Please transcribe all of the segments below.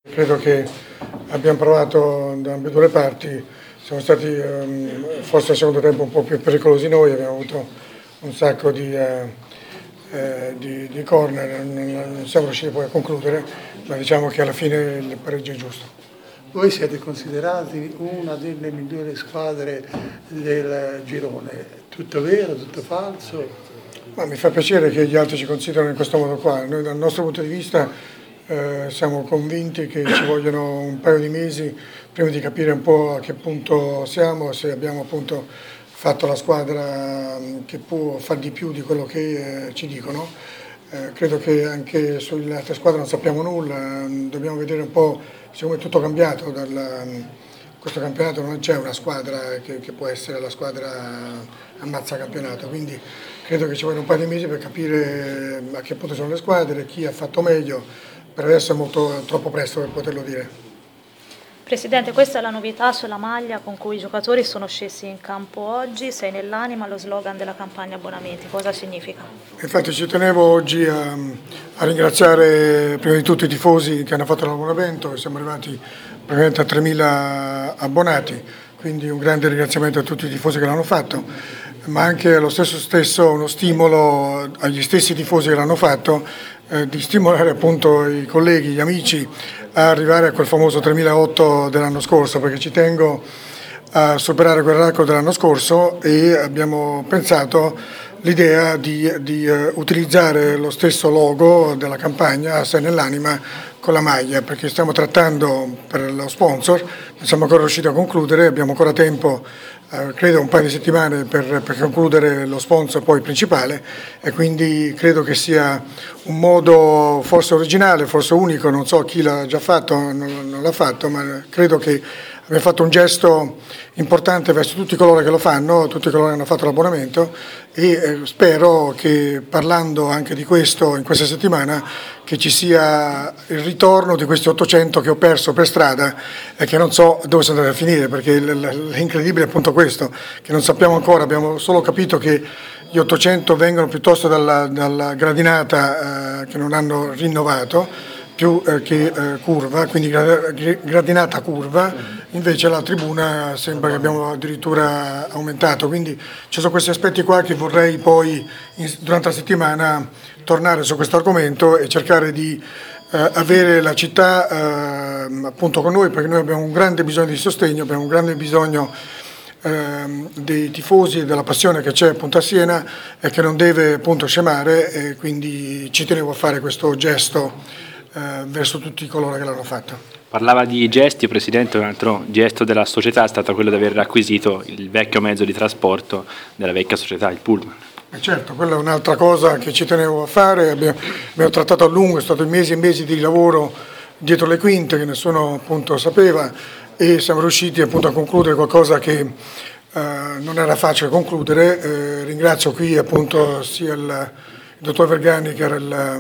Credo che abbiamo provato da ambedue le parti, siamo stati forse al secondo tempo un po' più pericolosi noi, abbiamo avuto un sacco di corner, non siamo riusciti poi a concludere, ma diciamo che alla fine il pareggio è giusto. Voi siete considerati una delle migliori squadre del girone, tutto vero, tutto falso? Ma mi fa piacere che gli altri ci considerano in questo modo qua. Noi dal nostro punto di vista siamo convinti che ci vogliono un paio di mesi prima di capire un po' a che punto siamo, se abbiamo appunto fatto la squadra che può far di più di quello che ci dicono. Credo che anche sulle altre squadre non sappiamo nulla, dobbiamo vedere un po', siccome è tutto cambiato, questo campionato non c'è una squadra che può essere la squadra ammazza campionato, quindi credo che ci vogliono un paio di mesi per capire a che punto sono le squadre, chi ha fatto meglio, per adesso è troppo presto per poterlo dire. Presidente, questa è la novità sulla maglia con cui i giocatori sono scesi in campo oggi, sei nell'anima, lo slogan della campagna abbonamenti, cosa significa? Infatti ci tenevo oggi a ringraziare prima di tutto i tifosi che hanno fatto l'abbonamento, siamo arrivati praticamente a 3.000 abbonati, quindi un grande ringraziamento a tutti i tifosi che l'hanno fatto, ma anche allo stesso uno stimolo agli stessi tifosi che l'hanno fatto, di stimolare appunto i colleghi, gli amici a arrivare a quel famoso 3.008 dell'anno scorso, perché ci tengo a superare quel record dell'anno scorso e abbiamo pensato l'idea di utilizzare lo stesso logo della campagna Sei nell'anima con la maglia, perché stiamo trattando per lo sponsor, non siamo ancora riusciti a concludere, abbiamo ancora tempo, credo un paio di settimane per concludere lo sponsor poi principale, e quindi credo che sia un modo forse originale, forse unico, non so chi l'ha già fatto, non l'ha fatto, ma credo che abbiamo fatto un gesto importante verso tutti coloro che lo fanno, tutti coloro che hanno fatto l'abbonamento, e spero che parlando anche di questo in questa settimana che ci sia il ritorno di questi 800 che ho perso per strada e che non so dove sono andati a finire, perché l'incredibile è appunto questo, che non sappiamo ancora, abbiamo solo capito che gli 800 vengono piuttosto dalla gradinata che non hanno rinnovato, più che curva, quindi gradinata curva, invece la tribuna sembra che abbiamo addirittura aumentato, quindi ci sono questi aspetti qua che vorrei poi durante la settimana tornare su questo argomento e cercare di avere la città appunto con noi, perché noi abbiamo un grande bisogno di sostegno, abbiamo un grande bisogno dei tifosi e della passione che c'è appunto a Siena e che non deve appunto scemare, e quindi ci tenevo a fare questo gesto verso tutti coloro che l'hanno fatto. Parlava di gesti, Presidente, un altro gesto della società è stato quello di aver acquisito il vecchio mezzo di trasporto della vecchia società, il pullman. Certo, quella è un'altra cosa che ci tenevo a fare, abbiamo trattato a lungo, è stato mesi e mesi di lavoro dietro le quinte che nessuno appunto sapeva, e siamo riusciti appunto a concludere qualcosa che non era facile concludere. Ringrazio qui appunto sia il dottor Vergani, che era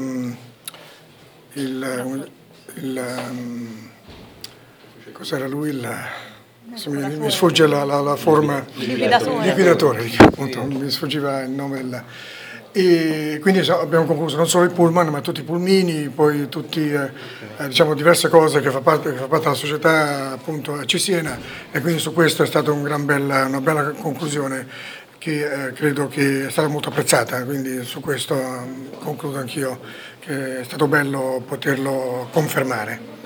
cos'era lui? Mi sfugge la forma. Liquidatore, appunto, mi sfuggiva il nome. E quindi abbiamo concluso non solo il pullman, ma tutti i pulmini, poi tutti diciamo diverse cose che fa parte della società appunto a Cisiena, e quindi su questo è stata una bella conclusione che credo che è stata molto apprezzata, quindi su questo concludo anch'io che è stato bello poterlo confermare.